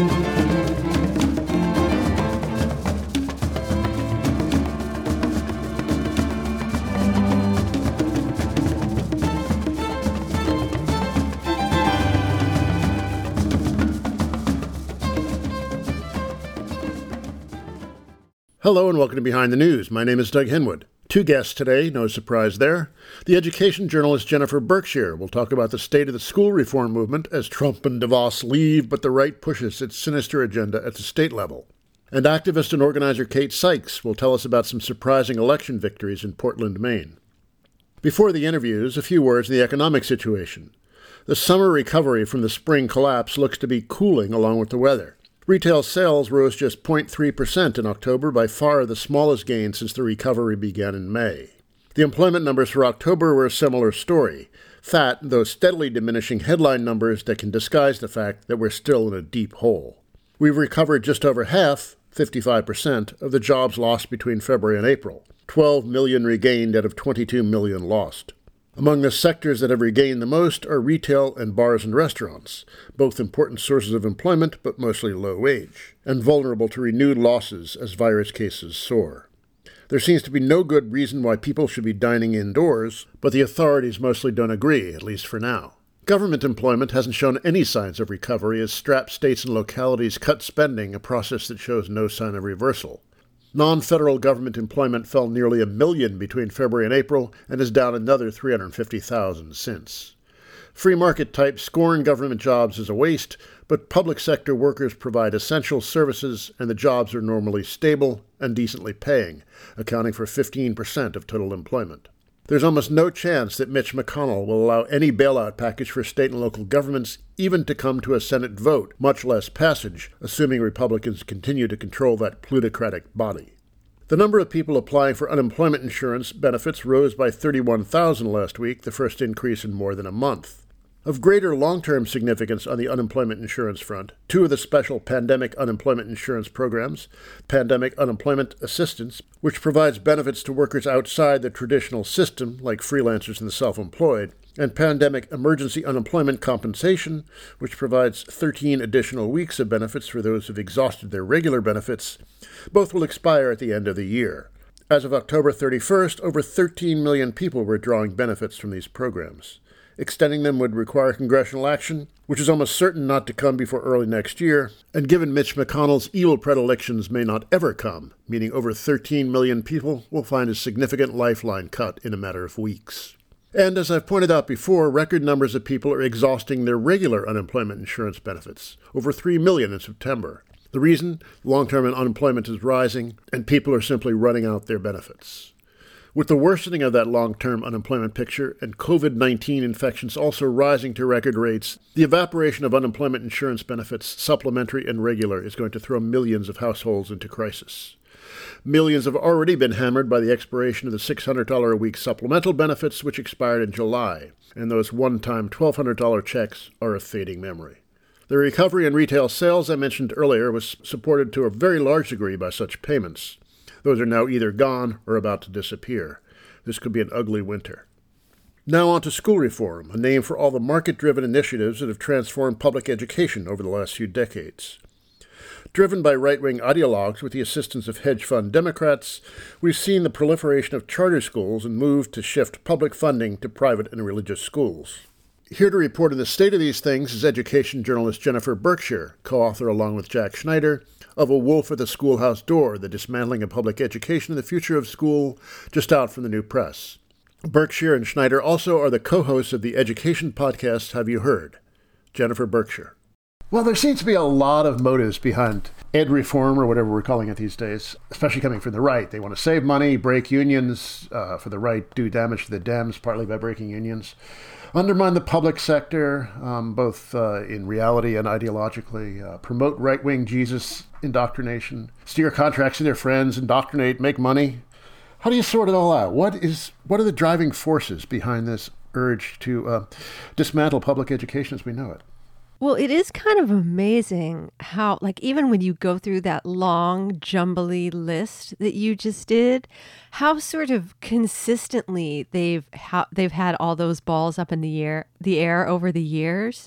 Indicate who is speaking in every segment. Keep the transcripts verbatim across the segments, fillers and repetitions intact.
Speaker 1: Hello and welcome to Behind the News. My name is Doug Henwood. Two guests today, no surprise there. The education journalist Jennifer Berkshire will talk about the state of the school reform movement as Trump and DeVos leave, but the right pushes its sinister agenda at the state level. And activist and organizer Kate Sykes will tell us about some surprising election victories in Portland, Maine. Before the interviews, a few words on the economic situation. The summer recovery from the spring collapse looks to be cooling along with the weather. Retail sales rose just zero point three percent in October, by far the smallest gain since the recovery began in May. The employment numbers for October were a similar story. Fat, though steadily diminishing headline numbers that can disguise the fact that we're still in a deep hole. We've recovered just over half, fifty-five percent, of the jobs lost between February and April. twelve million regained out of twenty-two million lost. Among the sectors that have regained the most are retail and bars and restaurants, both important sources of employment but mostly low wage, and vulnerable to renewed losses as virus cases soar. There seems to be no good reason why people should be dining indoors, but the authorities mostly don't agree, at least for now. Government employment hasn't shown any signs of recovery as strapped states and localities cut spending, a process that shows no sign of reversal. Non-federal government employment fell nearly a million between February and April and is down another three hundred fifty thousand since. Free market types scorn government jobs as a waste, but public sector workers provide essential services and the jobs are normally stable and decently paying, accounting for fifteen percent of total employment. There's almost no chance that Mitch McConnell will allow any bailout package for state and local governments even to come to a Senate vote, much less passage, assuming Republicans continue to control that plutocratic body. The number of people applying for unemployment insurance benefits rose by thirty-one thousand last week, the first increase in more than a month. Of greater long-term significance on the unemployment insurance front, two of the special pandemic unemployment insurance programs, Pandemic Unemployment Assistance, which provides benefits to workers outside the traditional system, like freelancers and the self-employed, and Pandemic Emergency Unemployment Compensation, which provides thirteen additional weeks of benefits for those who've exhausted their regular benefits. Both will expire at the end of the year. As of October thirty-first, over thirteen million people were drawing benefits from these programs. Extending them would require congressional action, which is almost certain not to come before early next year, and given Mitch McConnell's evil predilections may not ever come, meaning over thirteen million people will find a significant lifeline cut in a matter of weeks. And as I've pointed out before, record numbers of people are exhausting their regular unemployment insurance benefits, over three million in September. The reason? Long-term unemployment is rising, and people are simply running out their benefits. With the worsening of that long-term unemployment picture and covid nineteen infections also rising to record rates, the evaporation of unemployment insurance benefits, supplementary and regular, is going to throw millions of households into crisis. Millions have already been hammered by the expiration of the six hundred dollars a week supplemental benefits, which expired in July, and those one-time twelve hundred dollars checks are a fading memory. The recovery in retail sales I mentioned earlier was supported to a very large degree by such payments. Those are now either gone or about to disappear. This could be an ugly winter. Now on to school reform, a name for all the market-driven initiatives that have transformed public education over the last few decades. Driven by right-wing ideologues with the assistance of hedge fund Democrats, we've seen the proliferation of charter schools and move to shift public funding to private and religious schools. Here to report on the state of these things is education journalist Jennifer Berkshire, co-author along with Jack Schneider of A Wolf at the Schoolhouse Door, The Dismantling of Public Education and the Future of School, just out from the New Press. Berkshire and Schneider also are the co-hosts of the education podcast Have You Heard? Jennifer Berkshire. Well, there seems to be a lot of motives behind ed reform, or whatever we're calling it these days, especially coming from the right. They want to save money, break unions, uh, for the right, do damage to the Dems, partly by breaking unions, undermine the public sector, um, both uh, in reality and ideologically, uh, promote right-wing Jesus indoctrination, steer contracts to their friends, indoctrinate, make money. How do you sort it all out? What is what are the driving forces behind this urge to uh, dismantle public education as we know it?
Speaker 2: Well, it is kind of amazing how, like, even when you go through that long, jumbly list that you just did, how sort of consistently they've ha- they've had all those balls up in the air, the air over the years,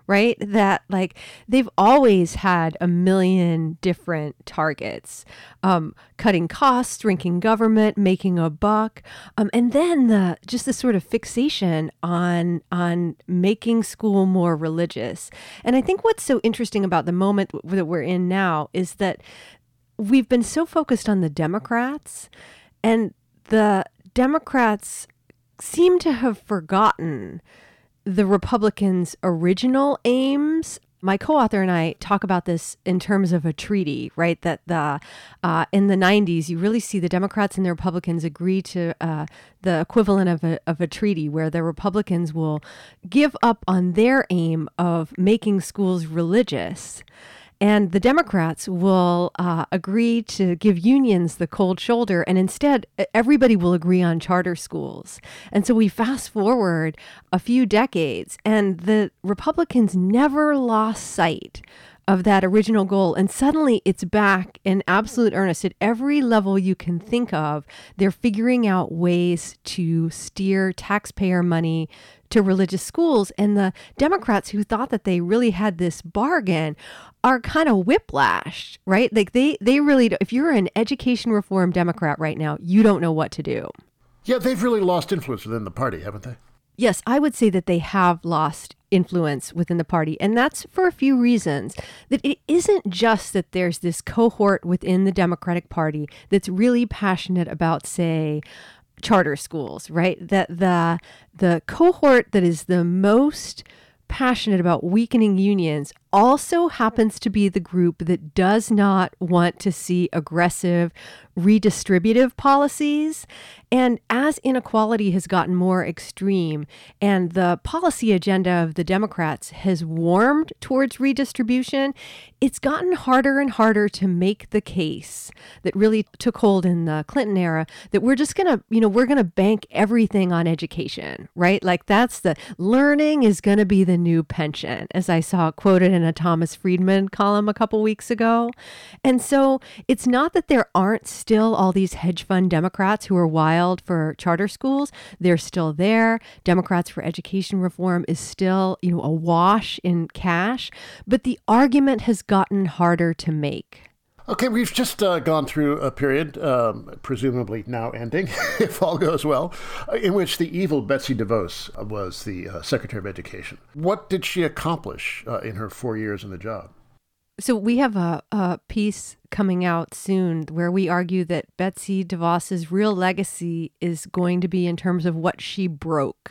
Speaker 2: right? That like they've always had a million different targets, um, cutting costs, shrinking government, making a buck, um, and then the just the sort of fixation on on making school more religious. And I think what's so interesting about the moment that we're in now is that we've been so focused on the Democrats, and the Democrats seem to have forgotten the Republicans' original aims. My co-author and I talk about this in terms of a treaty, right? That the uh, in the nineties, you really see the Democrats and the Republicans agree to uh, the equivalent of a, of a treaty where the Republicans will give up on their aim of making schools religious. And the Democrats will uh, agree to give unions the cold shoulder, and instead everybody will agree on charter schools. And so we fast forward a few decades, and the Republicans never lost sight of that original goal. And suddenly it's back in absolute earnest. At every level you can think of, they're figuring out ways to steer taxpayer money to religious schools. And the Democrats who thought that they really had this bargain are kind of whiplashed, right? Like they, they really, if you're an education reform Democrat right now, you don't know what to do.
Speaker 1: Yeah, they've really lost influence within the party, haven't they?
Speaker 2: Yes, I would say that they have lost influence within the party. And that's for a few reasons. That it isn't just that there's this cohort within the Democratic Party that's really passionate about, say, charter schools, right? That the the cohort that is the most passionate about weakening unions also happens to be the group that does not want to see aggressive redistributive policies. And as inequality has gotten more extreme and the policy agenda of the Democrats has warmed towards redistribution, it's gotten harder and harder to make the case that really took hold in the Clinton era that we're just going to, you know, we're going to bank everything on education, right? Like that's the learning is going to be the new pension, as I saw quoted in a Thomas Friedman column a couple weeks ago. And so it's not that there aren't still all these hedge fund Democrats who are wild for charter schools. They're still there. Democrats for Education Reform is still, you know, awash in cash, but the argument has gotten harder to make.
Speaker 1: Okay, we've just uh, gone through a period, um, presumably now ending, if all goes well, in which the evil Betsy DeVos was the uh, Secretary of Education. What did she accomplish uh, in her four years in the job?
Speaker 2: So we have a, a piece coming out soon where we argue that Betsy DeVos's real legacy is going to be in terms of what she broke.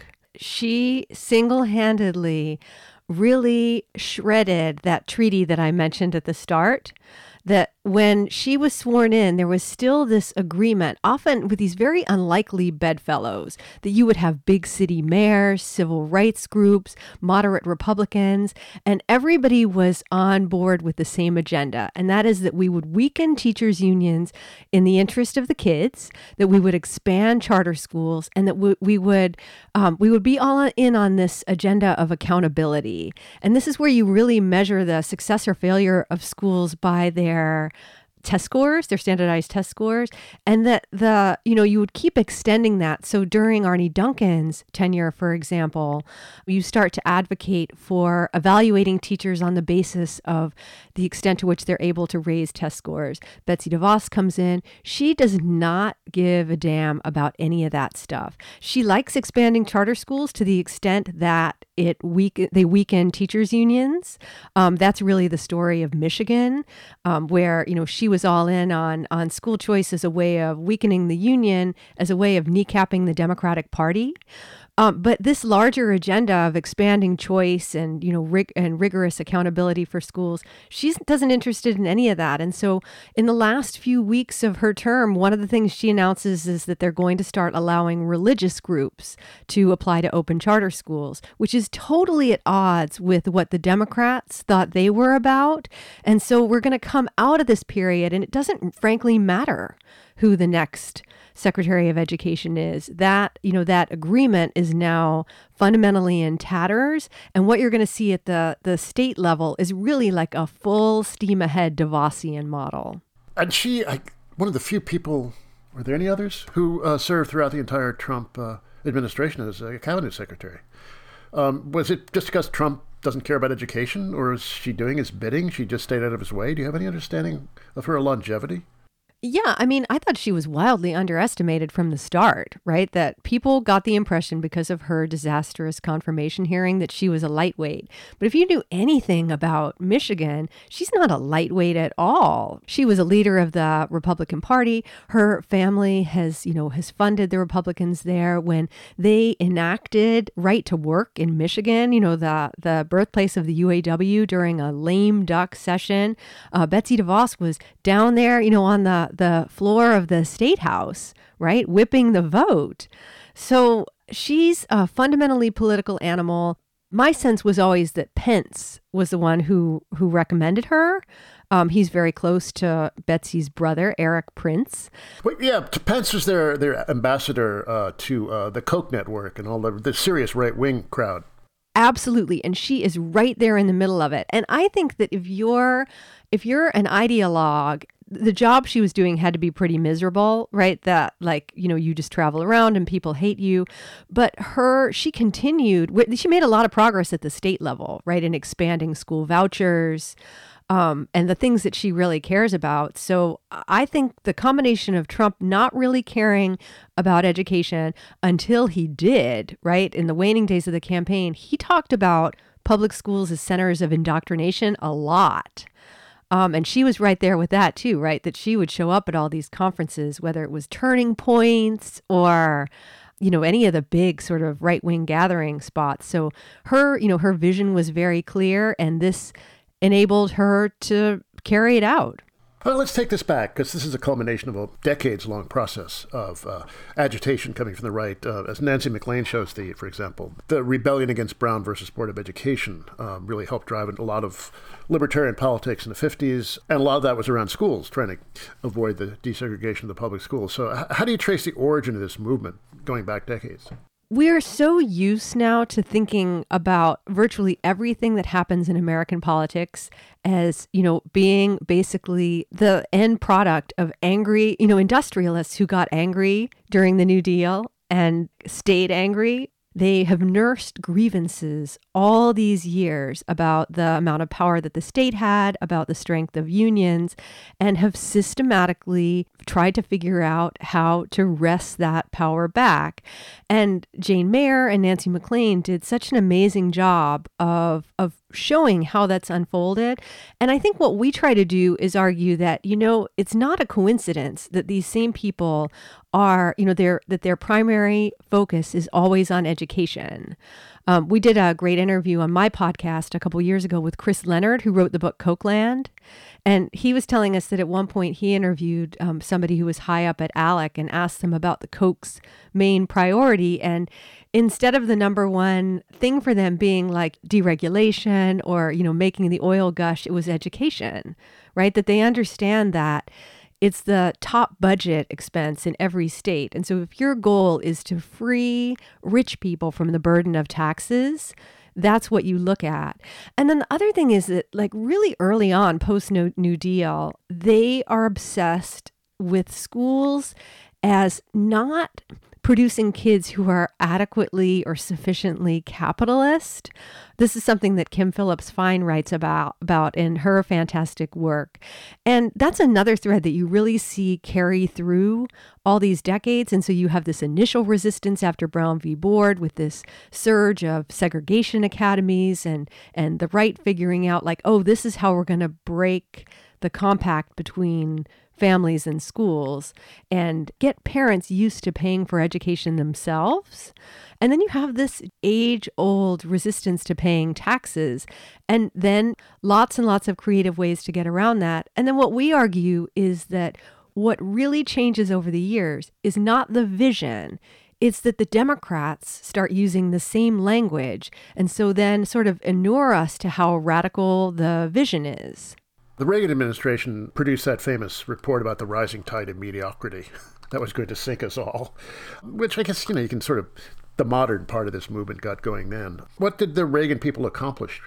Speaker 2: She single-handedly really shredded that treaty that I mentioned at the start, that when she was sworn in, there was still this agreement, often with these very unlikely bedfellows, that you would have big city mayors, civil rights groups, moderate Republicans, and everybody was on board with the same agenda. And that is that we would weaken teachers' unions in the interest of the kids, that we would expand charter schools, and that we, we would um, we would be all in on this agenda of accountability. And this is where you really measure the success or failure of schools by their their test scores, their standardized test scores, and that the, you know, you would keep extending that. So during Arne Duncan's tenure, for example, you start to advocate for evaluating teachers on the basis of the extent to which they're able to raise test scores. Betsy DeVos comes in. She does not give a damn about any of that stuff. She likes expanding charter schools to the extent that it weak they weaken teachers' unions. Um, that's really the story of Michigan, um, where, you know, she was all in on on school choice as a way of weakening the union, as a way of kneecapping the Democratic Party. Um, but this larger agenda of expanding choice and, you know, rig- and rigorous accountability for schools, she doesn't interested in any of that. And so in the last few weeks of her term, one of the things she announces is that they're going to start allowing religious groups to apply to open charter schools, which is totally at odds with what the Democrats thought they were about. And so we're going to come out of this period, and it doesn't frankly matter who the next Secretary of Education is. That, you know, that agreement is now fundamentally in tatters. And what you're going to see at the, the state level is really like a full steam ahead DeVosian model.
Speaker 1: And she, I, one of the few people, were there any others, who uh, served throughout the entire Trump uh, administration as a cabinet secretary? Um, was it just because Trump doesn't care about education, or is she doing his bidding? She just stayed out of his way. Do you have any understanding of her longevity?
Speaker 2: Yeah, I mean, I thought she was wildly underestimated from the start, right? That people got the impression because of her disastrous confirmation hearing that she was a lightweight. But if you knew anything about Michigan, she's not a lightweight at all. She was a leader of the Republican Party. Her family has, you know, has funded the Republicans there when they enacted right to work in Michigan, you know, the, the birthplace of the U A W during a lame duck session. Uh, Betsy DeVos was down there, you know, on the the floor of the State House, right, whipping the vote. So she's a fundamentally political animal. My sense was always that Pence was the one who who recommended her. Um, he's very close to Betsy's brother, Eric Prince.
Speaker 1: Well, yeah, Pence was their their ambassador uh, to uh, the Koch network and all the, the serious right-wing crowd.
Speaker 2: Absolutely. And she is right there in the middle of it. And I think that if you're if you're an ideologue, the job she was doing had to be pretty miserable, right? That like, you know, you just travel around and people hate you. But her, she continued, she made a lot of progress at the state level, right? In expanding school vouchers um, and the things that she really cares about. So I think the combination of Trump not really caring about education until he did, right? In the waning days of the campaign, he talked about public schools as centers of indoctrination a lot. Um, and she was right there with that too, right? That she would show up at all these conferences, whether it was Turning Points or, you know, any of the big sort of right-wing gathering spots. So her, you know, her vision was very clear, and this enabled her to carry it out.
Speaker 1: Well, let's take this back, because this is a culmination of a decades-long process of uh, agitation coming from the right. Uh, as Nancy McLean shows, the, for example, the rebellion against Brown versus Board of Education um, really helped drive a lot of libertarian politics in the fifties, and a lot of that was around schools, trying to avoid the desegregation of the public schools. So h- how do you trace the origin of this movement going back decades?
Speaker 2: We are so used now to thinking about virtually everything that happens in American politics as, you know, being basically the end product of angry, you know, industrialists who got angry during the New Deal and stayed angry. They have nursed grievances all these years about the amount of power that the state had, about the strength of unions, and have systematically tried to figure out how to wrest that power back. And Jane Mayer and Nancy McLean did such an amazing job of, of showing how that's unfolded. And I think what we try to do is argue that, you know, it's not a coincidence that these same people are, you know, their that their primary focus is always on education. Um, we did a great interview on my podcast a couple years ago with Chris Leonard, who wrote the book Kochland. And he was telling us that at one point he interviewed um, somebody who was high up at ALEC and asked them about the Koch's main priority. And instead of the number one thing for them being like deregulation or, you know, making the oil gush, it was education, right? That they understand that it's the top budget expense in every state. And so if your goal is to free rich people from the burden of taxes, that's what you look at. And then the other thing is that, like, really early on, post New Deal, they are obsessed with schools as not producing kids who are adequately or sufficiently capitalist. This is something that Kim Phillips Fine writes about, about in her fantastic work. And that's another thread that you really see carry through all these decades. And so you have this initial resistance after Brown v. Board with this surge of segregation academies and, and the right figuring out like, oh, this is how we're going to break the compact between families and schools and get parents used to paying for education themselves. And then you have this age-old resistance to paying taxes, and then lots and lots of creative ways to get around that. And then what we argue is that what really changes over the years is not the vision. It's that the Democrats start using the same language, and so then sort of inure us to how radical the vision is.
Speaker 1: The Reagan administration produced that famous report about the rising tide of mediocrity. That was going to sink us all, which I guess, you know, you can sort of, the modern part of this movement got going then. What did the Reagan people accomplish?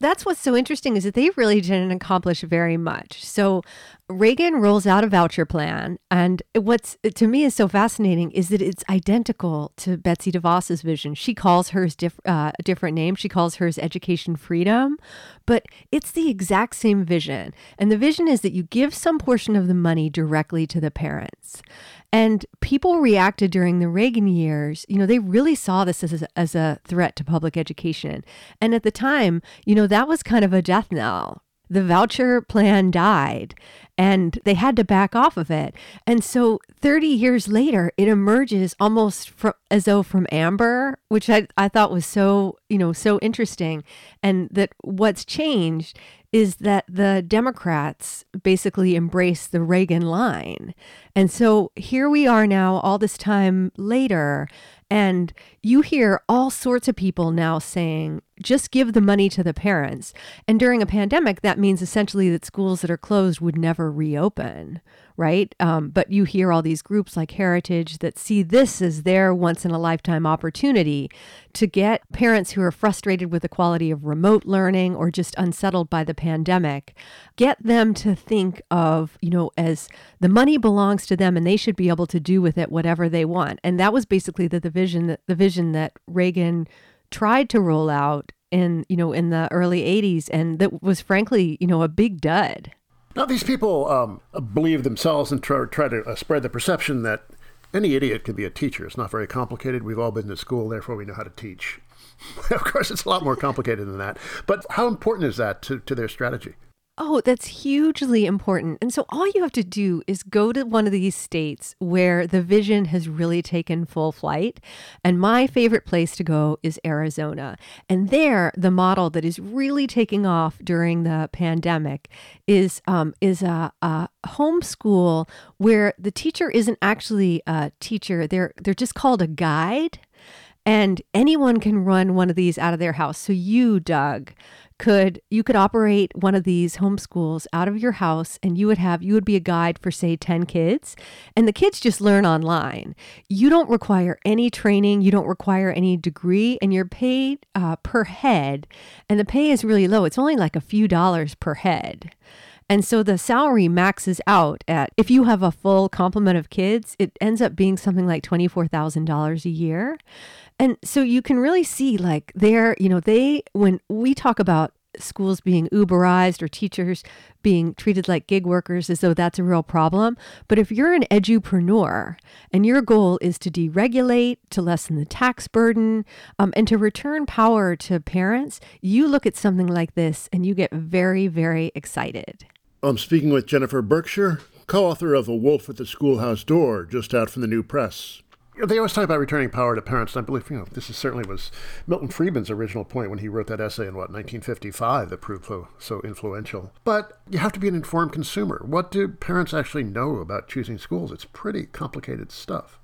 Speaker 2: That's what's so interesting is that they really didn't accomplish very much. So Reagan rolls out a voucher plan. And what's to me is so fascinating is that it's identical to Betsy DeVos's vision. She calls hers diff, uh, a different name. She calls hers education freedom, but it's the exact same vision. And the vision is that you give some portion of the money directly to the parents. And people reacted during the Reagan years, you know, they really saw this as a, as a threat to public education. And at the time, you know, that was kind of a death knell. The voucher plan died and they had to back off of it. And so thirty years later, it emerges almost from, as though from amber, which I, I thought was so, you know, so interesting. And that what's changed is that the Democrats basically embrace the Reagan line. And so here we are now, all this time later, and you hear all sorts of people now saying, just give the money to the parents. And during a pandemic, that means essentially that schools that are closed would never reopen, right? Um, but you hear all these groups like Heritage that see this as their once in a lifetime opportunity to get parents who are frustrated with the quality of remote learning or just unsettled by the pandemic, get them to think of, you know, as the money belongs to them and they should be able to do with it whatever they want. And that was basically the, the vision that the vision that Reagan tried to roll out in, you know, in the early eighties, and that was frankly, you know, a big dud.
Speaker 1: Now, these people um, believe themselves and try, try to uh, spread the perception that any idiot can be a teacher. It's not very complicated. We've all been to school, therefore we know how to teach. Of course, it's a lot more complicated than that. But how important is that to, to their strategy?
Speaker 2: Oh, that's hugely important. And so all you have to do is go to one of these states where the vision has really taken full flight. And my favorite place to go is Arizona. And there, the model that is really taking off during the pandemic is um, is a, a homeschool where the teacher isn't actually a teacher. They're they're just called a guide. And anyone can run one of these out of their house. So you, Doug, could you could operate one of these homeschools out of your house, and you would have you would be a guide for, say, ten kids, and the kids just learn online. You don't require any training, you don't require any degree, and you're paid uh, per head, and the pay is really low. It's only like a few dollars per head. And so the salary maxes out at, if you have a full complement of kids, it ends up being something like twenty-four thousand dollars a year. And so you can really see like they're, you know, they, when we talk about schools being Uberized or teachers being treated like gig workers as though that's a real problem. But if you're an edupreneur and your goal is to deregulate, to lessen the tax burden, um, and to return power to parents, you look at something like this and you get very, very excited.
Speaker 1: I'm speaking with Jennifer Berkshire, co-author of A Wolf at the Schoolhouse Door, just out from the New Press. They always talk about returning power to parents, and I believe, you know, this is certainly was Milton Friedman's original point when he wrote that essay in, what, nineteen fifty-five that proved so, so influential. But you have to be an informed consumer. What do parents actually know about choosing schools? It's pretty complicated stuff.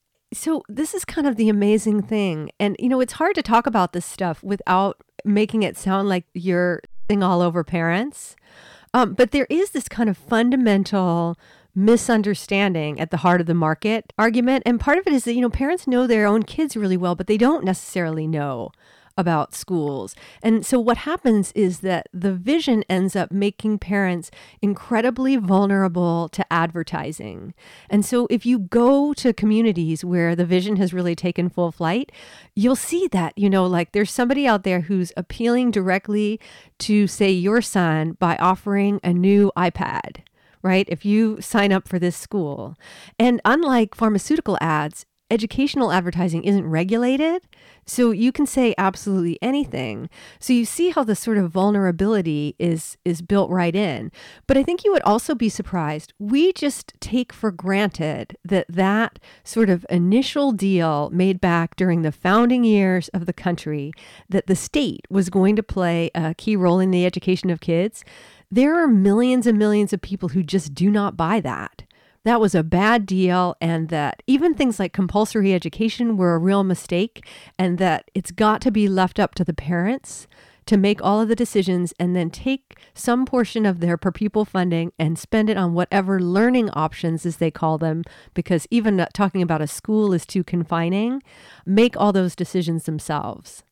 Speaker 2: So this is kind of the amazing thing. And, you know, it's hard to talk about this stuff without making it sound like you're sitting all over parents. Um, but there is this kind of fundamental misunderstanding at the heart of the market argument. And part of it is that, you know, parents know their own kids really well, but they don't necessarily know about schools. And so what happens is that the vision ends up making parents incredibly vulnerable to advertising. And so if you go to communities where the vision has really taken full flight, you'll see that, you know, like there's somebody out there who's appealing directly to, say, your son by offering a new iPad, right? If you sign up for this school. And unlike pharmaceutical ads, educational advertising isn't regulated, so you can say absolutely anything. So you see how the sort of vulnerability is is built right in. But I think you would also be surprised. We just take for granted that that sort of initial deal made back during the founding years of the country, that the state was going to play a key role in the education of kids. There are millions and millions of people who just do not buy that. That was a bad deal, and that even things like compulsory education were a real mistake, and that it's got to be left up to the parents to make all of the decisions and then take some portion of their per pupil funding and spend it on whatever learning options, as they call them, because even talking about a school is too confining. Make all those decisions themselves.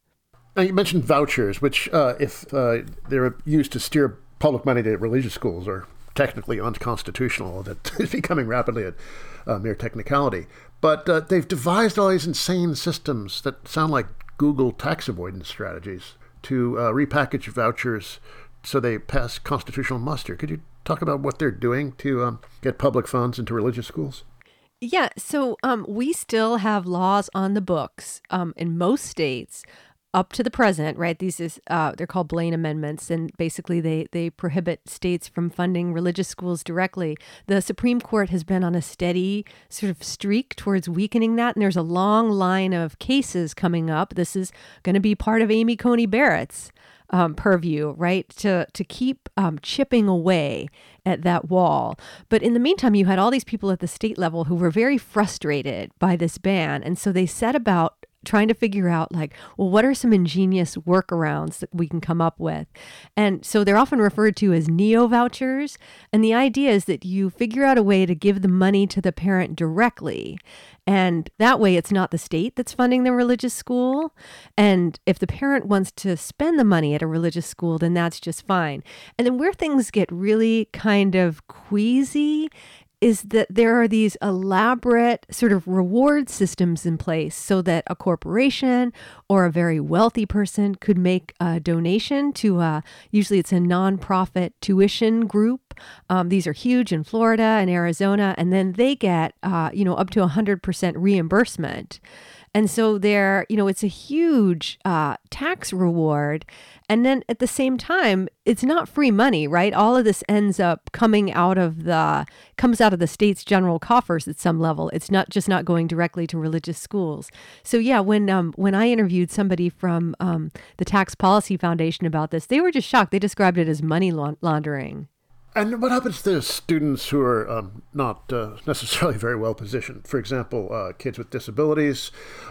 Speaker 1: Now, you mentioned vouchers, which, uh, if uh, they're used to steer public money to religious schools, are technically unconstitutional. That is becoming rapidly a, a mere technicality. But uh, they've devised all these insane systems that sound like Google tax avoidance strategies to uh, repackage vouchers so they pass constitutional muster. Could you talk about what they're doing to um, get public funds into religious schools?
Speaker 2: Yeah, so um, we still have laws on the books um, in most states up to the present, right? These is uh, they're called Blaine amendments, and basically they they prohibit states from funding religious schools directly. The Supreme Court has been on a steady sort of streak towards weakening that, and there's a long line of cases coming up. This is going to be part of Amy Coney Barrett's um, purview, right? To to keep um, chipping away at that wall. But in the meantime, you had all these people at the state level who were very frustrated by this ban, and so they set about trying to figure out, like, well, what are some ingenious workarounds that we can come up with? And so they're often referred to as neo-vouchers. And the idea is that you figure out a way to give the money to the parent directly. And that way, it's not the state that's funding the religious school. And if the parent wants to spend the money at a religious school, then that's just fine. And then where things get really kind of queasy is that there are these elaborate sort of reward systems in place so that a corporation or a very wealthy person could make a donation to a, usually it's a nonprofit tuition group. Um, these are huge in Florida and Arizona, and then they get, uh, you know, up to one hundred percent reimbursement. And so they're, you know, it's a huge uh, tax reward. And then at the same time, it's not free money, right? All of this ends up coming out of the, comes out of the state's general coffers at some level. It's not just not going directly to religious schools. So yeah, when um, when I interviewed somebody from um, the Tax Policy Foundation about this, they were just shocked. They described it as money laundering.
Speaker 1: And what happens to students who are um, not uh, necessarily very well positioned? For example, uh, kids with disabilities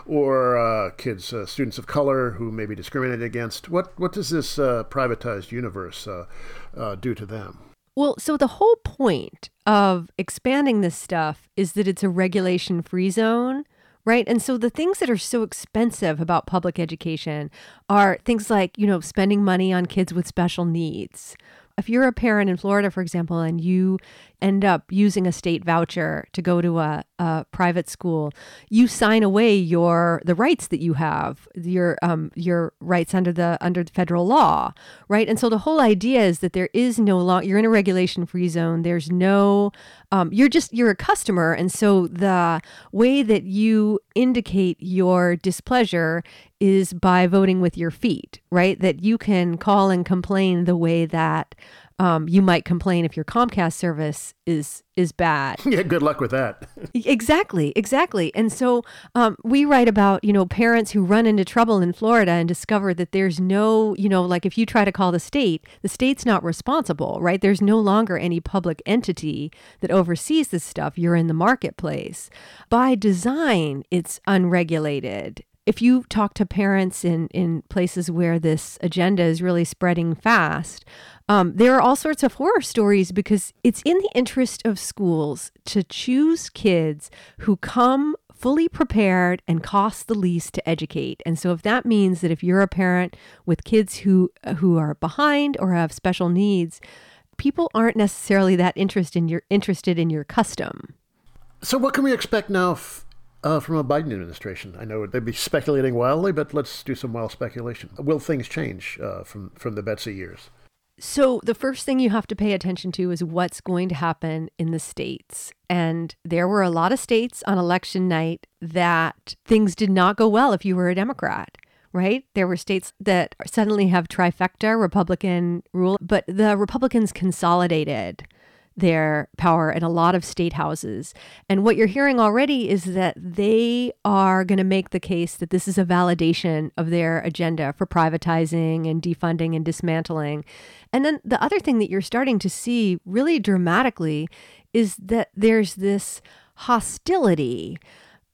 Speaker 1: or uh, kids, uh, students of color who may be discriminated against. What what does this uh, privatized universe uh, uh, do to them?
Speaker 2: Well, so the whole point of expanding this stuff is that it's a regulation-free zone, right? And so the things that are so expensive about public education are things like, you know, spending money on kids with special needs. If you're a parent in Florida, for example, and you end up using a state voucher to go to a, a private school, you sign away your the rights that you have, your um your rights under the under the federal law, right? And so the whole idea is that there is no law. You're in a regulation-free zone. There's no, um, you're just you're a customer, and so the way that you indicate your displeasure is by voting with your feet, right? That you can call and complain the way that um, you might complain if your Comcast service is is bad.
Speaker 1: Yeah, good luck with that.
Speaker 2: Exactly, exactly. And so um, we write about, you know, parents who run into trouble in Florida and discover that there's no, you know, like if you try to call the state, the state's not responsible, right? There's no longer any public entity that oversees this stuff. You're in the marketplace. By design, it's unregulated. If you talk to parents in, in places where this agenda is really spreading fast, um, there are all sorts of horror stories because it's in the interest of schools to choose kids who come fully prepared and cost the least to educate. And so if that means that if you're a parent with kids who who are behind or have special needs, people aren't necessarily that interested in your interested in your custom.
Speaker 1: So what can we expect now f- uh, from a Biden administration? I know they'd be speculating wildly, but let's do some wild speculation. Will things change uh, from, from the Betsy years?
Speaker 2: So the first thing you have to pay attention to is what's going to happen in the states. And there were a lot of states on election night that things did not go well if you were a Democrat, right? There were states that suddenly have trifecta Republican rule, but the Republicans consolidated their power in a lot of state houses. And what you're hearing already is that they are going to make the case that this is a validation of their agenda for privatizing and defunding and dismantling. And then the other thing that you're starting to see really dramatically is that there's this hostility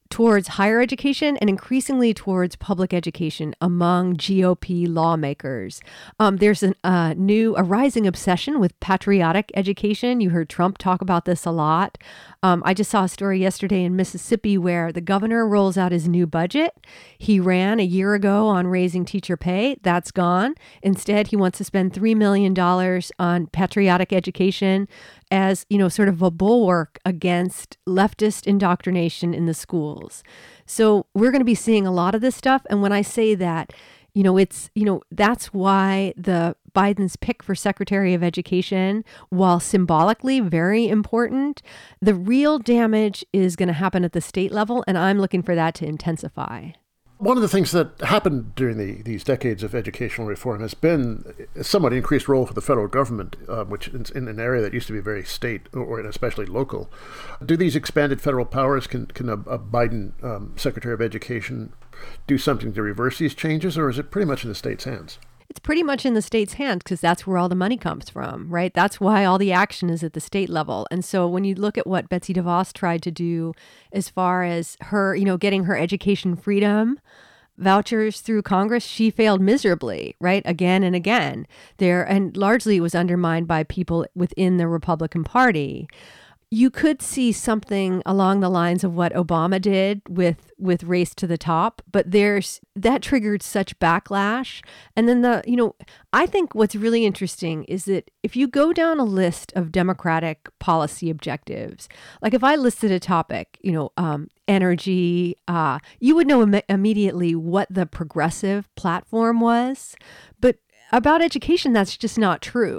Speaker 2: towards higher education and increasingly towards public education among G O P lawmakers. Um, there's a uh, new, a rising obsession with patriotic education. You heard Trump talk about this a lot. Um, I just saw a story yesterday in Mississippi where the governor rolls out his new budget. He ran a year ago on raising teacher pay. That's gone. Instead, he wants to spend three million dollars on patriotic education as, you know, sort of a bulwark against leftist indoctrination in the schools. So we're going to be seeing a lot of this stuff. And when I say that, you know, it's, you know, that's why the Biden's pick for Secretary of Education, while symbolically very important, the real damage is going to happen at the state level. And I'm looking for that to intensify.
Speaker 1: One of the things that happened during the, these decades of educational reform has been a somewhat increased role for the federal government, uh, which is in an area that used to be very state or especially local. Do these expanded federal powers, can, can a, a Biden um, Secretary of Education do something to reverse these changes, or is it pretty much in the state's hands?
Speaker 2: It's pretty much in the state's hands because that's where all the money comes from, right? That's why all the action is at the state level. And so when you look at what Betsy DeVos tried to do as far as her, you know, getting her education freedom vouchers through Congress, she failed miserably, right? Again and again. There, and largely it was undermined by people within the Republican Party. You could see something along the lines of what Obama did with, with Race to the Top, but there's that triggered such backlash. And then the, you know, I think what's really interesting is that if you go down a list of Democratic policy objectives, like if I listed a topic, you know, um, energy, uh, you would know im- immediately what the progressive platform was. But about education, that's just not true.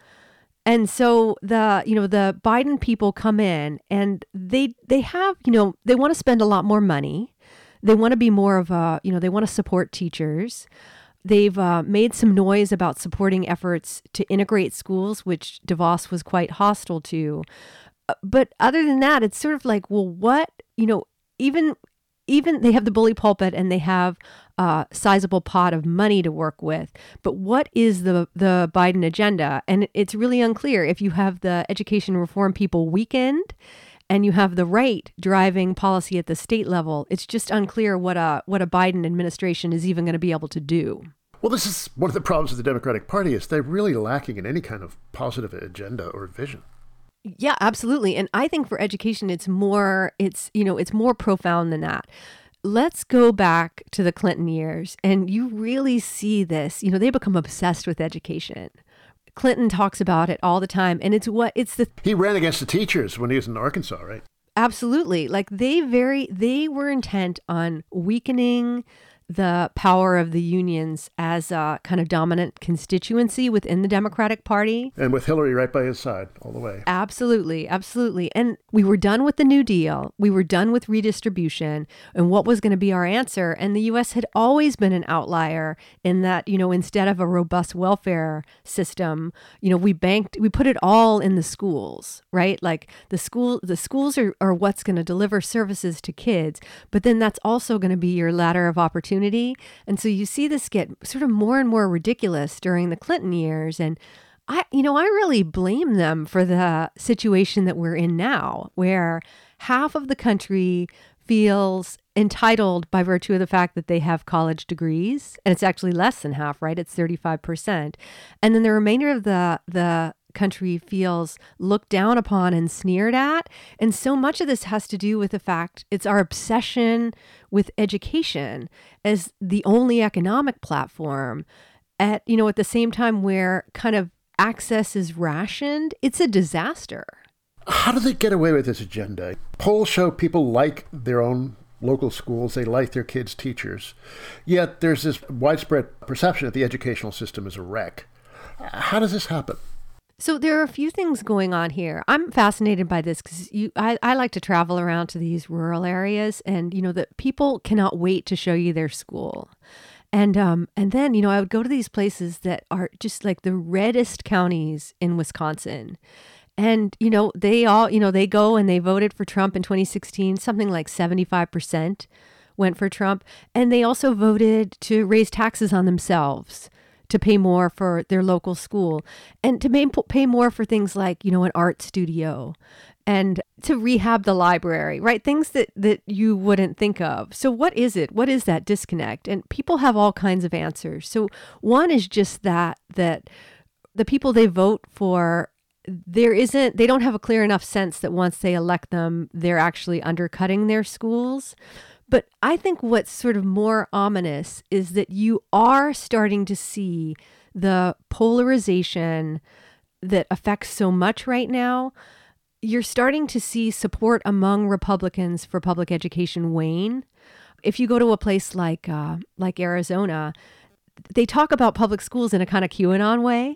Speaker 2: And so the, you know, the Biden people come in and they they have, you know, they want to spend a lot more money. They want to be more of a, you know, they want to support teachers. They've uh, made some noise about supporting efforts to integrate schools, which DeVos was quite hostile to. But other than that, it's sort of like, well, what, you know, even even they have the bully pulpit and they have a sizable pot of money to work with. But what is the the Biden agenda? And it's really unclear. If you have the education reform people weakened and you have the right driving policy at the state level, it's just unclear what a what a Biden administration is even going to be able to do.
Speaker 1: Well, this is one of the problems with the Democratic Party is they're really lacking in any kind of positive agenda or vision.
Speaker 2: Yeah, absolutely. And I think for education, it's more, it's, you know, it's more profound than that. Let's go back to the Clinton years and you really see this, you know, they become obsessed with education. Clinton talks about it all the time. And it's what it's the.
Speaker 1: He ran against the teachers when he was in Arkansas, right?
Speaker 2: Absolutely. Like they very, they were intent on weakening the power of the unions as a kind of dominant constituency within the Democratic Party.
Speaker 1: And with Hillary right by his side all the way.
Speaker 2: Absolutely, absolutely. And we were done with the New Deal. We were done with redistribution and what was going to be our answer. And the U S had always been an outlier in that, you know, instead of a robust welfare system, you know, we banked, we put it all in the schools, right? Like the school, the schools are, are what's going to deliver services to kids, but then that's also going to be your ladder of opportunity. And so you see this get sort of more and more ridiculous during the Clinton years. And I, you know, I really blame them for the situation that we're in now, where half of the country feels entitled by virtue of the fact that they have college degrees. And it's actually less than half, right? It's thirty-five percent. And then the remainder of the, the, country feels looked down upon and sneered at. And so much of this has to do with the fact it's our obsession with education as the only economic platform at, you know, at the same time where kind of access is rationed. It's a disaster.
Speaker 1: How do they get away with this agenda? Polls show people like their own local schools. They like their kids' teachers. Yet there's this widespread perception that the educational system is a wreck. How does this happen?
Speaker 2: So there are a few things going on here. I'm fascinated by this because you, I, I like to travel around to these rural areas, and you know that people cannot wait to show you their school, and um and then you know I would go to these places that are just like the reddest counties in Wisconsin, and you know they all you know they go and they voted for Trump in twenty sixteen. Something like seventy-five percent went for Trump, and they also voted to raise taxes on themselves to pay more for their local school and to pay, pay more for things like, you know, an art studio and to rehab the library, right? Things that, that you wouldn't think of. So what is it? What is that disconnect? And people have all kinds of answers. So one is just that, that the people they vote for, there isn't, they don't have a clear enough sense that once they elect them, they're actually undercutting their schools. But I think what's sort of more ominous is that you are starting to see the polarization that affects so much right now. You're starting to see support among Republicans for public education wane. If you go to a place like uh, like Arizona, they talk about public schools in a kind of QAnon way.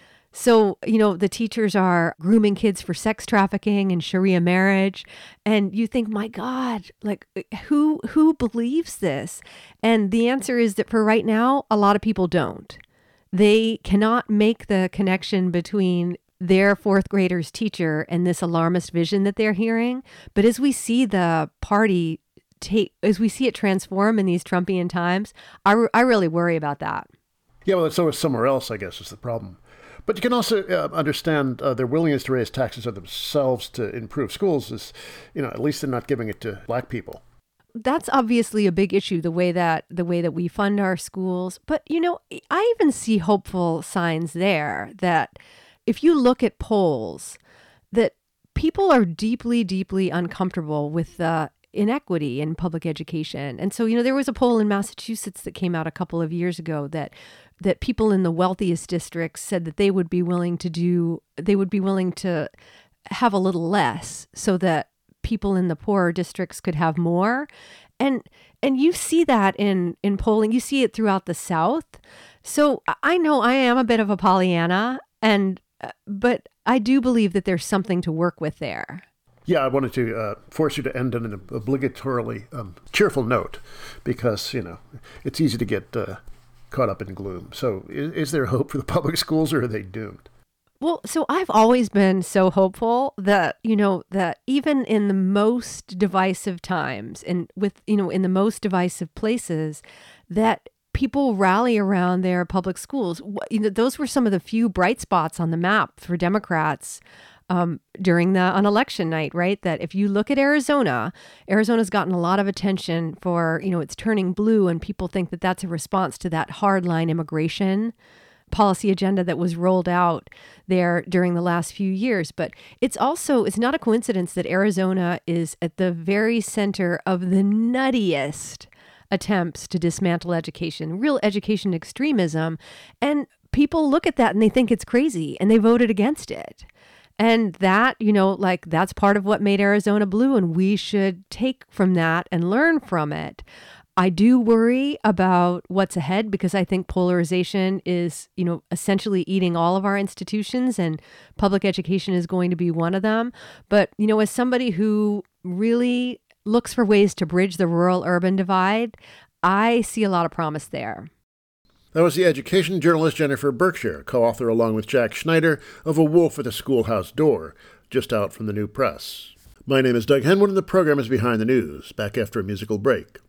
Speaker 2: So, you know, the teachers are grooming kids for sex trafficking and Sharia marriage. And you think, my God, like who who believes this? And the answer is that for right now, a lot of people don't. They cannot make the connection between their fourth grader's teacher and this alarmist vision that they're hearing. But as we see the party take, as we see it transform in these Trumpian times, I, re- I really worry about that.
Speaker 1: Yeah, well, it's always somewhere else, I guess, is the problem. But you can also uh, understand uh, their willingness to raise taxes on themselves to improve schools is, you know, at least they're not giving it to black people.
Speaker 2: That's obviously a big issue, the way that the way that we fund our schools. But, you know, I even see hopeful signs there that if you look at polls, that people are deeply, deeply uncomfortable with the inequity in public education. And so, you know, there was a poll in Massachusetts that came out a couple of years ago that that people in the wealthiest districts said that they would be willing to do, they would be willing to have a little less so that people in the poorer districts could have more. And and you see that in, in polling, you see it throughout the South. So I know I am a bit of a Pollyanna, and but I do believe that there's something to work with there.
Speaker 1: Yeah, I wanted to uh, force you to end on an obligatorily um, cheerful note because, you know, it's easy to get uh, caught up in gloom. So is, is there hope for the public schools, or are they doomed?
Speaker 2: Well, so I've always been so hopeful that, you know, that even in the most divisive times and with, you know, in the most divisive places, that people rally around their public schools. You know, those were some of the few bright spots on the map for Democrats um, during the on election night, right? That if you look at Arizona, Arizona's gotten a lot of attention for, you know, it's turning blue, and people think that that's a response to that hardline immigration policy agenda that was rolled out there during the last few years. But it's also, it's not a coincidence that Arizona is at the very center of the nuttiest attempts to dismantle education, real education extremism. And people look at that and they think it's crazy, and they voted against it. And that, you know, like that's part of what made Arizona blue, and we should take from that and learn from it. I do worry about what's ahead because I think polarization is, you know, essentially eating all of our institutions, and public education is going to be one of them. But, you know, as somebody who really looks for ways to bridge the rural-urban divide, I see a lot of promise there.
Speaker 1: That was the education journalist Jennifer Berkshire, co-author along with Jack Schneider of A Wolf at the Schoolhouse Door, just out from the New Press. My name is Doug Henwood, and the program is Behind the News, back after a musical break.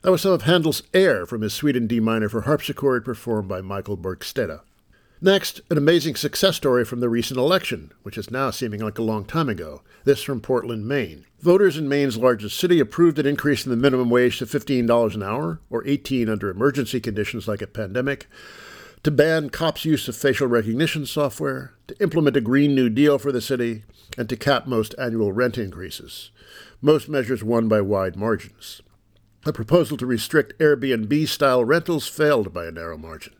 Speaker 1: That was some of Handel's Air from his Suite in D minor for harpsichord performed by Michael Bergstede. Next, an amazing success story from the recent election, which is now seeming like a long time ago. This from Portland, Maine. Voters in Maine's largest city approved an increase in the minimum wage to fifteen dollars an hour, or eighteen dollars under emergency conditions like a pandemic, to ban cops' use of facial recognition software, to implement a Green New Deal for the city, and to cap most annual rent increases. Most measures won by wide margins. A proposal to restrict Airbnb-style rentals failed by a narrow margin.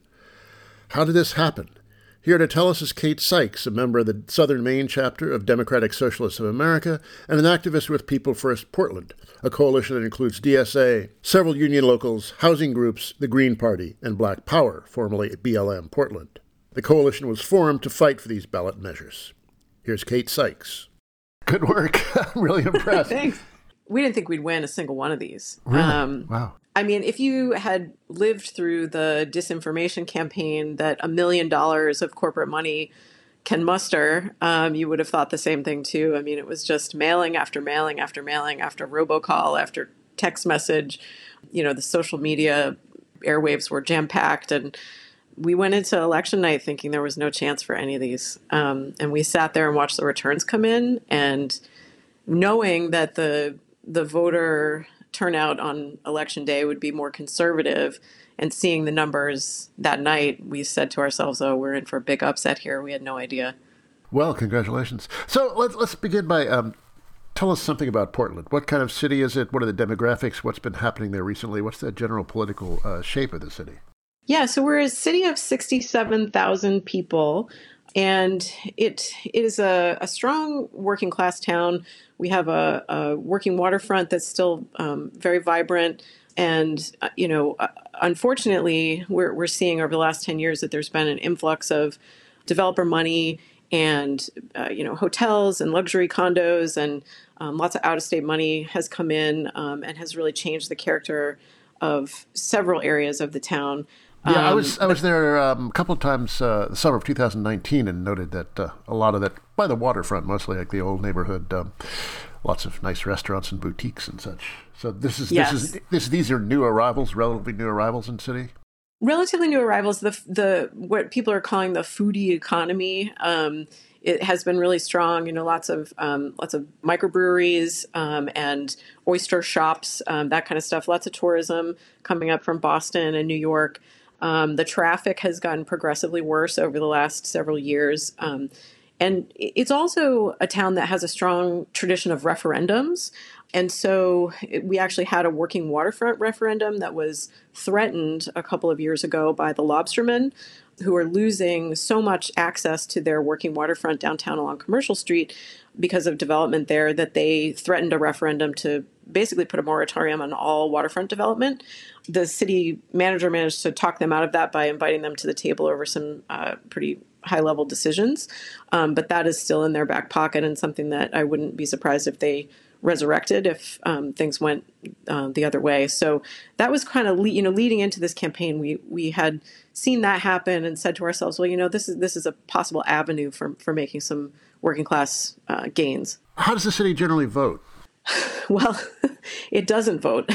Speaker 1: How did this happen? Here to tell us is Kate Sykes, a member of the Southern Maine chapter of Democratic Socialists of America and an activist with People First Portland, a coalition that includes D S A, several union locals, housing groups, the Green Party, and Black Power, formerly B L M Portland. The coalition was formed to fight for these ballot measures. Here's Kate Sykes. Good work. I'm really impressed.
Speaker 3: Thanks. We didn't think we'd win a single one of these.
Speaker 1: Really?
Speaker 3: Um,
Speaker 1: wow.
Speaker 3: I mean, if you had lived through the disinformation campaign that a million dollars of corporate money can muster, um, you would have thought the same thing too. I mean, it was just mailing after mailing after mailing after robocall after text message. You know, the social media airwaves were jam-packed, and we went into election night thinking there was no chance for any of these. Um, and we sat there and watched the returns come in, and knowing that the the voter turnout on election day would be more conservative, and seeing the numbers that night, we said to ourselves, oh, we're in for a big upset here. We had no idea.
Speaker 1: Well, congratulations. So let's, let's begin by um, tell us something about Portland. What kind of city is it? What are the demographics? What's been happening there recently? What's the general political uh, shape of the city?
Speaker 3: Yeah, so we're a city of sixty-seven thousand people, and it, it is a, a strong working class town. We have a, a working waterfront that's still um, very vibrant. And, uh, you know, uh, unfortunately, we're, we're seeing over the last ten years that there's been an influx of developer money and, uh, you know, hotels and luxury condos, and um, lots of out-of-state money has come in um, and has really changed the character of several areas of the town.
Speaker 1: Yeah,
Speaker 3: um,
Speaker 1: I was I was there um, a couple of times uh, the summer of two thousand nineteen, and noted that uh, a lot of that by the waterfront, mostly like the old neighborhood, um, lots of nice restaurants and boutiques and such. So this is
Speaker 3: yes.
Speaker 1: this is this these are new arrivals, relatively new arrivals in the city.
Speaker 3: Relatively new arrivals. The the what people are calling the foodie economy. Um, it has been really strong. You know, lots of um, lots of microbreweries um, and oyster shops, um, that kind of stuff. Lots of tourism coming up from Boston and New York. Um, the traffic has gotten progressively worse over the last several years. Um, and it's also a town that has a strong tradition of referendums. And so it, we actually had a working waterfront referendum that was threatened a couple of years ago by the lobstermen, who are losing so much access to their working waterfront downtown along Commercial Street because of development there, that they threatened a referendum to basically put a moratorium on all waterfront development. The city manager managed to talk them out of that by inviting them to the table over some uh, pretty high-level decisions. Um, but that is still in their back pocket, and something that I wouldn't be surprised if they resurrected if um, things went uh, the other way. So that was kind of, le- you know, leading into this campaign, we we had seen that happen and said to ourselves, well, you know, this is this is a possible avenue for for making some working class uh, gains.
Speaker 1: How does the city generally vote?
Speaker 3: Well, it doesn't vote.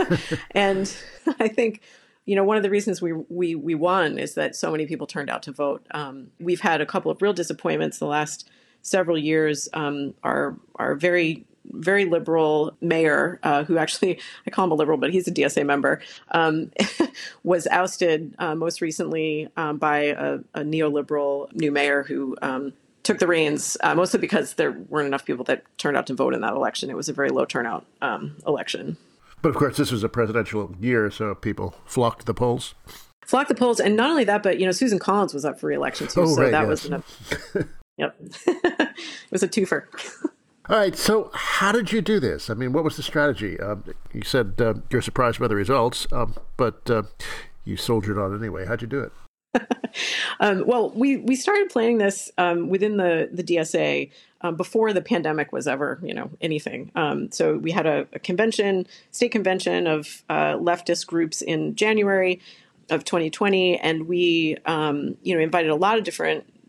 Speaker 3: And I think, you know, one of the reasons we, we, we won is that so many people turned out to vote. Um, we've had a couple of real disappointments the last several years. Um, our, our very, very liberal mayor, uh, who actually, I call him a liberal, but he's a D S A member, um, was ousted uh, most recently um, by a, a neoliberal new mayor who um, took the reins, uh, mostly because there weren't enough people that turned out to vote in that election. It was a very low turnout um, election.
Speaker 1: But of course, this was a presidential year, so people flocked to the polls.
Speaker 3: Flocked the polls, and not only that, but you know, Susan Collins was up for re-election too,
Speaker 1: oh,
Speaker 3: so
Speaker 1: right,
Speaker 3: that
Speaker 1: yes.
Speaker 3: was an, yep, it was a twofer.
Speaker 1: All right, so how did you do this? I mean, what was the strategy? Um, you said uh, you're surprised by the results, um, but uh, you soldiered on anyway. How'd you do it?
Speaker 3: um, well, we, we started planning this um, within the, the D S A um, before the pandemic was ever, you know, anything. Um, so we had a, a convention, state convention of uh, leftist groups in January of twenty twenty, and we, um, you know, invited a lot of different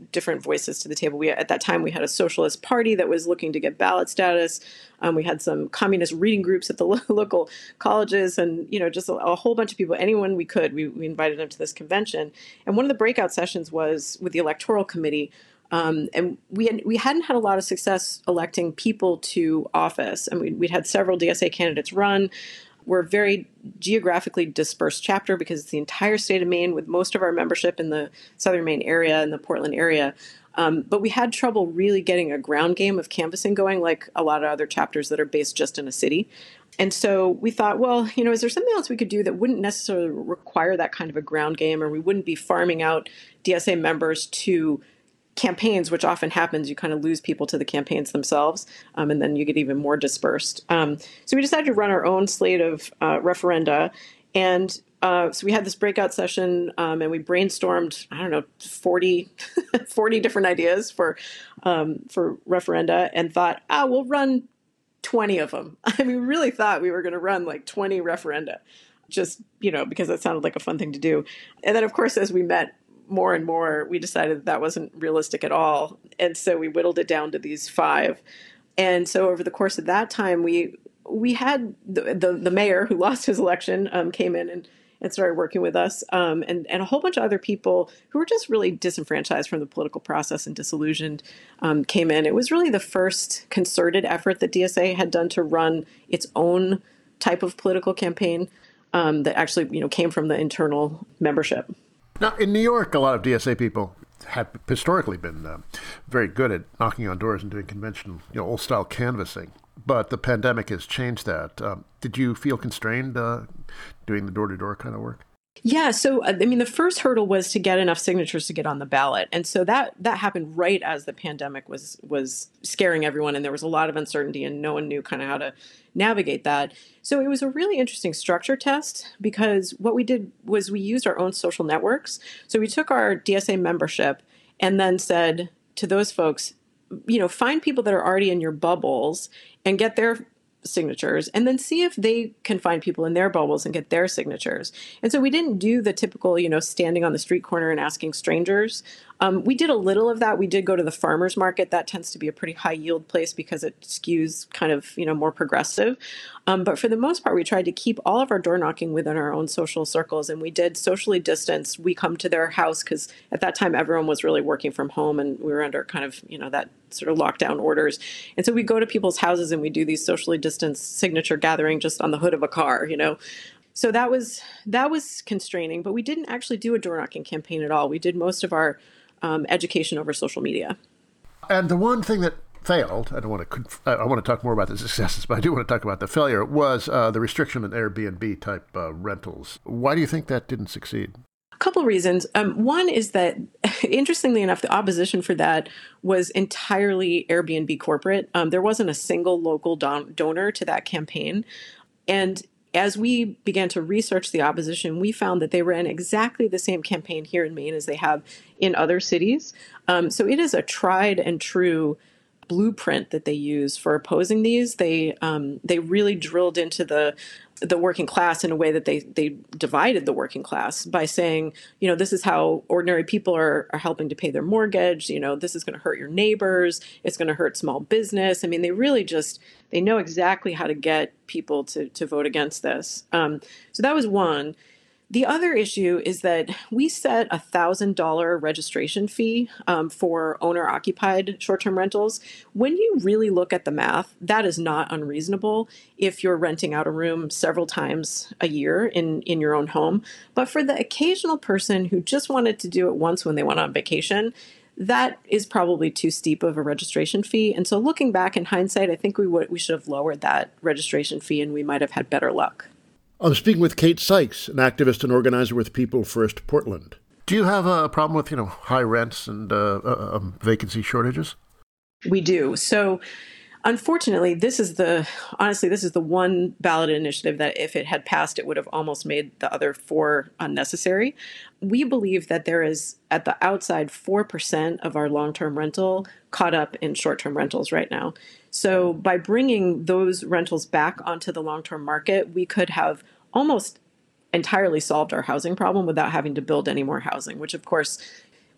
Speaker 3: different voices to the table. We at that time we had a socialist party that was looking to get ballot status. Um, we had some communist reading groups at the lo- local colleges, and you know just a, a whole bunch of people. Anyone we could, we, we invited them to this convention. And one of the breakout sessions was with the electoral committee. Um, and we had, we hadn't had a lot of success electing people to office, and we, we'd had several D S A candidates run. We're a very geographically dispersed chapter because it's the entire state of Maine, with most of our membership in the southern Maine area and the Portland area. Um, but we had trouble really getting a ground game of canvassing going, like a lot of other chapters that are based just in a city. And so we thought, well, you know, is there something else we could do that wouldn't necessarily require that kind of a ground game, or we wouldn't be farming out D S A members to campaigns, which often happens. You kind of lose people to the campaigns themselves, um, and then you get even more dispersed. Um, so we decided to run our own slate of uh, referenda. And uh, so we had this breakout session, um, and we brainstormed, I don't know, forty, forty different ideas for, um, for referenda, and thought, ah, we'll run twenty of them. I mean, we really thought we were going to run like twenty referenda, just, you know, because that sounded like a fun thing to do. And then, of course, as we met more and more, we decided that, that wasn't realistic at all. And so we whittled it down to these five. And so over the course of that time, we we had the the, the mayor who lost his election um, came in and, and started working with us, um, and, and a whole bunch of other people who were just really disenfranchised from the political process and disillusioned um, came in. It was really the first concerted effort that D S A had done to run its own type of political campaign um, that actually, you know, came from the internal membership.
Speaker 1: Now, in New York, a lot of D S A people have historically been uh, very good at knocking on doors and doing conventional, you know, old-style canvassing. But the pandemic has changed that. Um, did you feel constrained uh, doing the door-to-door kind of work?
Speaker 3: Yeah. So, I mean, the first hurdle was to get enough signatures to get on the ballot. And so that that happened right as the pandemic was was scaring everyone. And there was a lot of uncertainty and no one knew kind of how to navigate that. So it was a really interesting structure test, because what we did was we used our own social networks. So we took our D S A membership and then said to those folks, you know, find people that are already in your bubbles and get their signatures, and then see if they can find people in their bubbles and get their signatures. And so we didn't do the typical, you know, standing on the street corner and asking strangers. Um, we did a little of that. We did go to the farmers market. That tends to be a pretty high yield place because it skews kind of, you know, more progressive. Um, but for the most part, we tried to keep all of our door knocking within our own social circles. And we did socially distance. We come to their house because at that time, everyone was really working from home and we were under kind of, you know, that sort of lockdown orders. And so we go to people's houses and we do these socially distanced signature gathering just on the hood of a car, you know. So that was that was constraining, but we didn't actually do a door knocking campaign at all. We did most of our um, education over social media.
Speaker 1: And the one thing that failed, I don't want to I want to talk more about the successes, but I do want to talk about the failure, was uh, the restriction on Airbnb type uh, rentals. Why do you think that didn't succeed?
Speaker 3: A couple of reasons. Um, one is that, interestingly enough, the opposition for that was entirely Airbnb corporate. Um, there wasn't a single local don- donor to that campaign. And as we began to research the opposition, we found that they ran exactly the same campaign here in Maine as they have in other cities. Um, so it is a tried and true blueprint that they use for opposing these. They um, they really drilled into the the working class in a way that they they divided the working class by saying, you know, this is how ordinary people are, are helping to pay their mortgage. You know, this is going to hurt your neighbors. It's going to hurt small business. I mean, they really just, they know exactly how to get people to, to vote against this. Um, so that was one. The other issue is that we set a one thousand dollars registration fee um, for owner-occupied short-term rentals. When you really look at the math, that is not unreasonable if you're renting out a room several times a year in, in your own home. But for the occasional person who just wanted to do it once when they went on vacation, that is probably too steep of a registration fee. And so looking back in hindsight, I think we would we should have lowered that registration fee and we might have had better luck.
Speaker 1: I'm speaking with Kate Sykes, an activist and organizer with People First Portland. Do you have a problem with, you know, high rents and uh, uh, um, vacancy shortages?
Speaker 3: We do. So unfortunately, this is the, honestly, this is the one ballot initiative that if it had passed, it would have almost made the other four unnecessary. We believe that there is, at the outside, four percent of our long-term rental caught up in short-term rentals right now. So by bringing those rentals back onto the long-term market, we could have almost entirely solved our housing problem without having to build any more housing, which of course would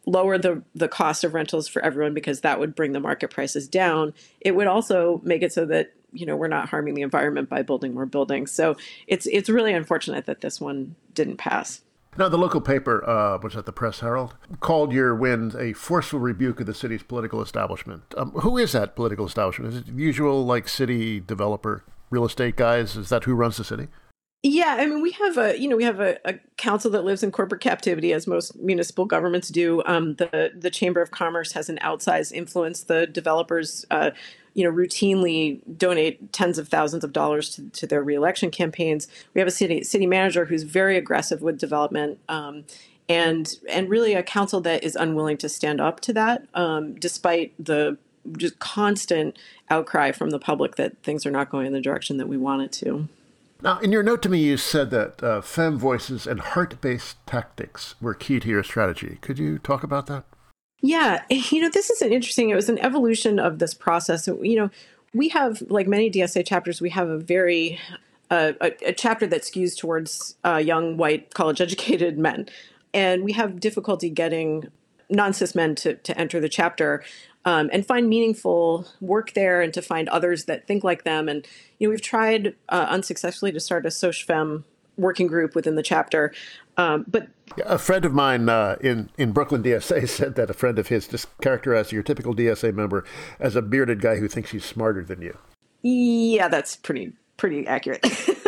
Speaker 3: lower the, the cost of rentals for everyone because that would bring the market prices down. It would also make it so that, you know, we're not harming the environment by building more buildings. So it's it's really unfortunate that this one didn't pass.
Speaker 1: Now, the local paper, uh, was that the Press Herald, called your win a forceful rebuke of the city's political establishment. Um, who is that political establishment? Is it usual, like, city developer, real estate guys? Is that who runs the city?
Speaker 3: Yeah, I mean, we have a, you know, we have a, a council that lives in corporate captivity, as most municipal governments do. Um, the the Chamber of Commerce has an outsized influence. The developers, uh, you know, routinely donate tens of thousands of dollars to, to their reelection campaigns. We have a city city manager who's very aggressive with development, um, and and really a council that is unwilling to stand up to that, um, despite the just constant outcry from the public that things are not going in the direction that we want it to.
Speaker 1: Now, in your note to me, you said that uh, femme voices and heart-based tactics were key to your strategy. Could you talk about that?
Speaker 3: Yeah, you know, this is an interesting, it was an evolution of this process. You know, we have, like many D S A chapters, we have a very, uh, a, a chapter that skews towards uh, young, white, college-educated men. And we have difficulty getting non-cis men to, to enter the chapter. Um, and find meaningful work there and to find others that think like them. And, you know, we've tried uh, unsuccessfully to start a SocFem working group within the chapter. Um, but
Speaker 1: a friend of mine uh, in, in Brooklyn D S A said that a friend of his just characterized your typical D S A member as a bearded guy who thinks he's smarter than you.
Speaker 3: Yeah, that's pretty, pretty accurate.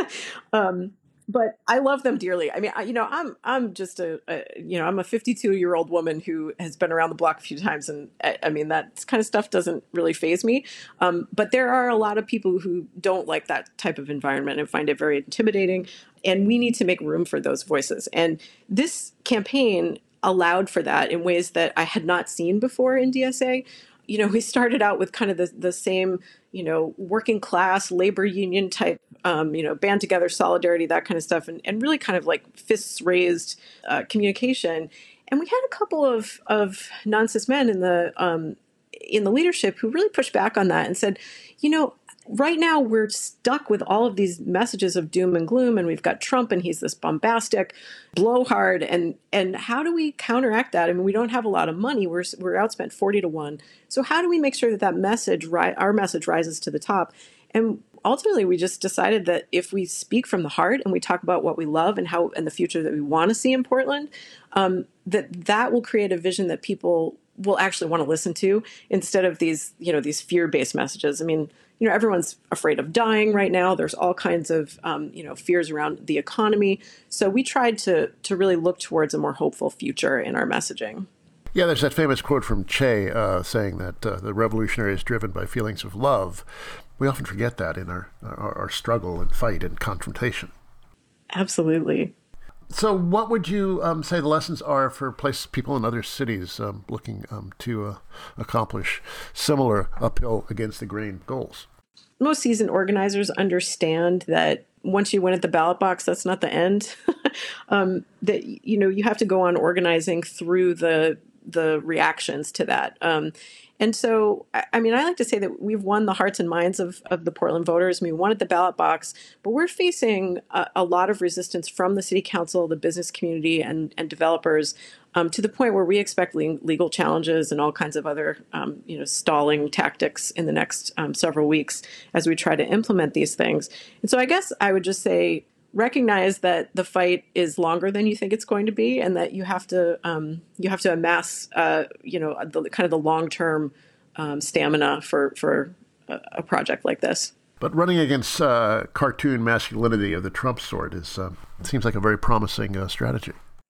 Speaker 3: um, But I love them dearly. I mean, I, you know, I'm I'm just a, a you know I'm a fifty-two year old woman who has been around the block a few times, and I, I mean that kind of stuff doesn't really faze me. Um, but there are a lot of people who don't like that type of environment and find it very intimidating. And we need to make room for those voices. And this campaign allowed for that in ways that I had not seen before in D S A. You know, we started out with kind of the the same, you know, working class labor union type, um, you know, band together, solidarity, that kind of stuff, and, and really kind of like fists raised uh, communication. And we had a couple of of non-cis men in the um, in the leadership who really pushed back on that and said, you know, right now we're stuck with all of these messages of doom and gloom, and we've got Trump, and he's this bombastic blowhard, and and how do we counteract that? I mean, we don't have a lot of money. We're we're outspent forty to one. So how do we make sure that that message, ri- our message, rises to the top? And ultimately, we just decided that if we speak from the heart and we talk about what we love and how and the future that we want to see in Portland, um, that that will create a vision that people will actually want to listen to instead of these, you know, these fear-based messages. I mean, you know, everyone's afraid of dying right now. There's all kinds of, um, you know, fears around the economy. So we tried to to really look towards a more hopeful future in our messaging.
Speaker 1: Yeah, there's that famous quote from Che uh, saying that uh, the revolutionary is driven by feelings of love. We often forget that in our, our, our struggle and fight and confrontation.
Speaker 3: Absolutely.
Speaker 1: So what would you um, say the lessons are for places, people in other cities um, looking um, to uh, accomplish similar uphill against the grain goals?
Speaker 3: Most seasoned organizers understand that once you win at the ballot box, that's not the end. um, that, you know, you have to go on organizing through the the reactions to that. Um, and so, I mean, I like to say that we've won the hearts and minds of, of the Portland voters. We won at the ballot box, but we're facing a, a lot of resistance from the city council, the business community, and, and developers um, to the point where we expect le- legal challenges and all kinds of other, um, you know, stalling tactics in the next um, several weeks as we try to implement these things. And so I guess I would just say, recognize that the fight is longer than you think it's going to be, and that you have to um, you have to amass, uh, you know, the kind of the long term um, stamina for for a, a project like this.
Speaker 1: But running against uh, cartoon masculinity of the Trump sort is uh, seems like a very promising uh, strategy.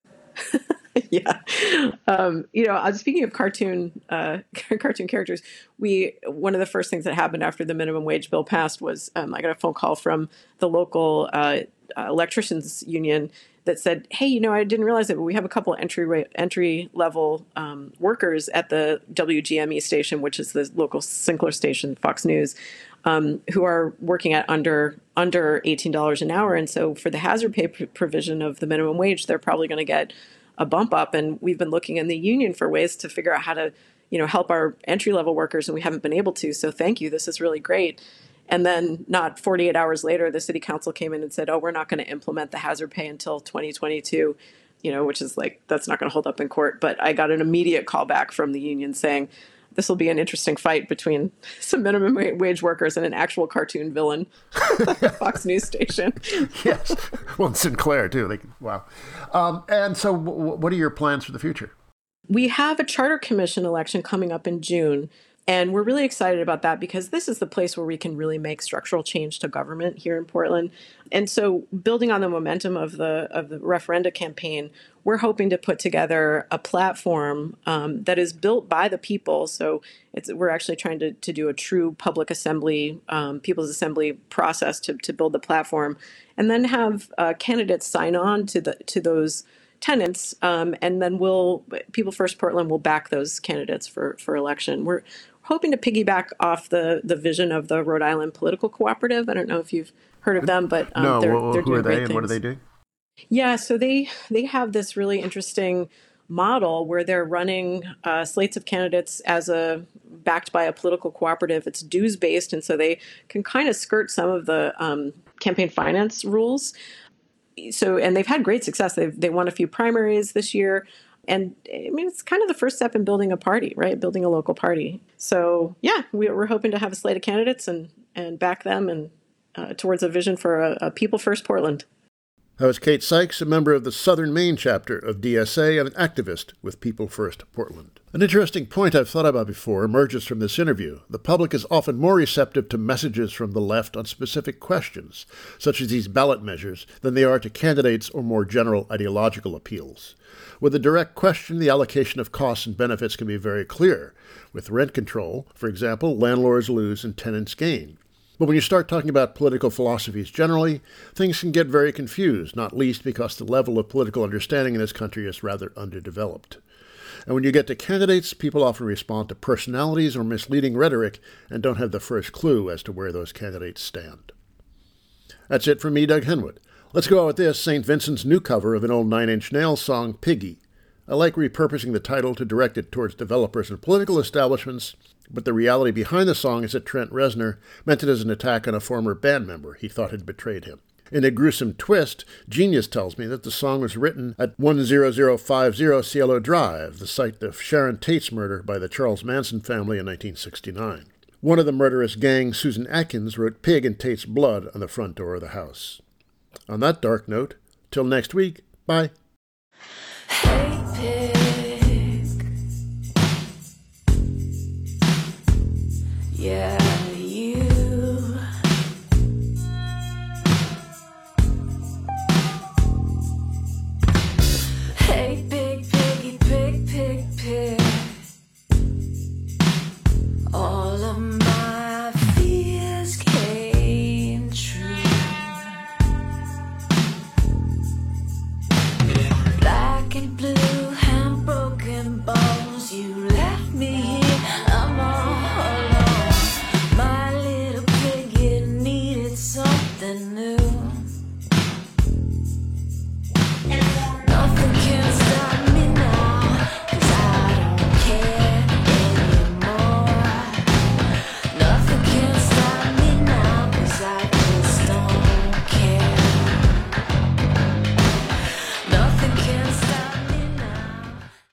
Speaker 3: Yeah. Um, you know, speaking of cartoon uh, cartoon characters, we one of the first things that happened after the minimum wage bill passed was um, I got a phone call from the local uh, uh, electricians union that said, hey, you know, I didn't realize it, but we have a couple of entry entry level um, workers at the W G M E station, which is the local Sinclair station, Fox News, um, who are working at under under eighteen dollars an hour. And so for the hazard pay pr- provision of the minimum wage, they're probably going to get a bump up. And we've been looking in the union for ways to figure out how to, you know, help our entry level workers, and we haven't been able to. So thank you. This is really great. And then not forty-eight hours later, the city council came in and said, oh, we're not going to implement the hazard pay until twenty twenty-two. you know, which is like, that's not going to hold up in court. But I got an immediate call back from the union saying, this will be an interesting fight between some minimum wage workers and an actual cartoon villain at the Fox News station.
Speaker 1: Yes. Well, Sinclair, too. Like, wow. Um, and so w- what are your plans for the future?
Speaker 3: We have a charter commission election coming up in June. And we're really excited about that because this is the place where we can really make structural change to government here in Portland. And so building on the momentum of the of the referenda campaign, we're hoping to put together a platform um, that is built by the people. So it's, we're actually trying to, to do a true public assembly, um, people's assembly process to, to build the platform, and then have uh, candidates sign on to the to those tenants, um, and then we'll People First Portland will back those candidates for for election. We're hoping to piggyback off the the vision of the Rhode Island Political Cooperative. I don't know if you've heard of them, but um,
Speaker 1: no,
Speaker 3: they're,
Speaker 1: well,
Speaker 3: they're
Speaker 1: who
Speaker 3: doing
Speaker 1: are they
Speaker 3: great
Speaker 1: and
Speaker 3: things.
Speaker 1: what do they do?
Speaker 3: Yeah, so they they have this really interesting model where they're running uh, slates of candidates as a backed by a political cooperative. It's dues based, and so they can kind of skirt some of the um, campaign finance rules. So, and they've had great success. They've they won a few primaries this year. And I mean, it's kind of the first step in building a party, right? Building a local party. So, yeah, we're hoping to have a slate of candidates and, and back them and uh, towards a vision for a, a People First Portland.
Speaker 1: That was Kate Sykes, a member of the Southern Maine chapter of D S A and an activist with People First Portland. An interesting point I've thought about before emerges from this interview. The public is often more receptive to messages from the left on specific questions, such as these ballot measures, than they are to candidates or more general ideological appeals. With a direct question, the allocation of costs and benefits can be very clear. With rent control, for example, landlords lose and tenants gain. But when you start talking about political philosophies generally, things can get very confused, not least because the level of political understanding in this country is rather underdeveloped. And when you get to candidates, people often respond to personalities or misleading rhetoric and don't have the first clue as to where those candidates stand. That's it from me, Doug Henwood. Let's go out with this, Saint Vincent's new cover of an old Nine Inch Nails song, Piggy. I like repurposing the title to direct it towards developers and political establishments, but the reality behind the song is that Trent Reznor meant it as an attack on a former band member he thought had betrayed him. In a gruesome twist, Genius tells me that the song was written at one zero zero five zero Cielo Drive, the site of Sharon Tate's murder by the Charles Manson family in nineteen sixty-nine. One of the murderous gang, Susan Atkins, wrote Pig in Tate's blood on the front door of the house. On that dark note, till next week, bye.
Speaker 4: Hey.